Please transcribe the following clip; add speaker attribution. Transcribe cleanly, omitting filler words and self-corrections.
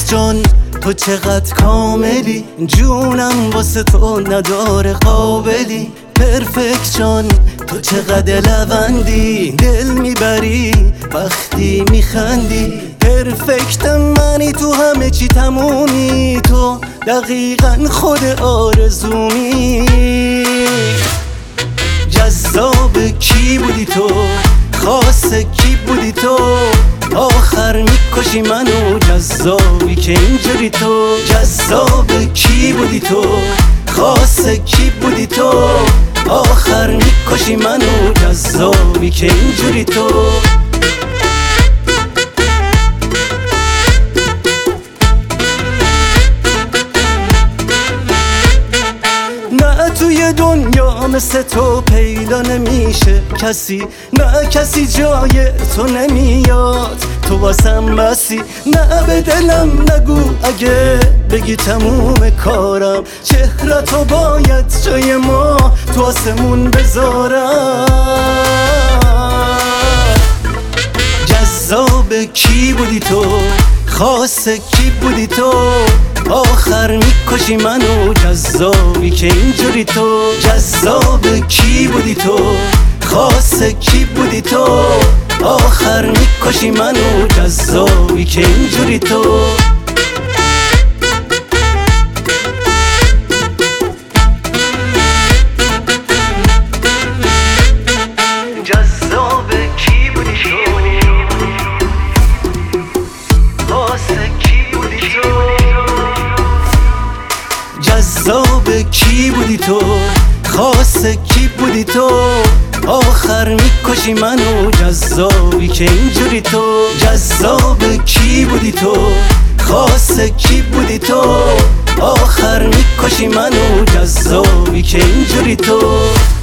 Speaker 1: جان تو چقدر کاملی، جونم واسه تو نداره قابلی. پرفکت جان تو چقدر لبندی، دل میبری وقتی میخندی. پرفکت منی، تو همه چی تمومی، تو دقیقا خود آرزومی. جذاب کی بودی تو، خاص کی بودی تو، آخر میکشی منو جذابی که اینجوری تو. جذاب کی بودی تو، خاص کی بودی تو، آخر میکشی منو جذابی که اینجوری تو. نه توی دنیا مثل تو پیدا نمیشه کسی، نه کسی جای تو نمیاد، تو واسم بسی. نه به دلم نگو اگه بگی تموم کارم، چهرتو باید جای ما تو آسمون بذارم. جذاب کی بودی تو، خاص کی بودی تو، آخر میکشی منو جذابی که اینجوری تو. جذاب کی بودی تو، خاص کی بودی تو، آخر میکشی منو جذابی که اینجوری تو. جذاب کی بودی تو، خاص کی بودی تو. جذاب کی بودی تو، خاص کی بودی تو، آخر میکشی منو جذابی که اینجوری تو. جذاب کی بودی تو، خاص کی بودی تو، آخر میکشی منو جذابی که اینجوری تو.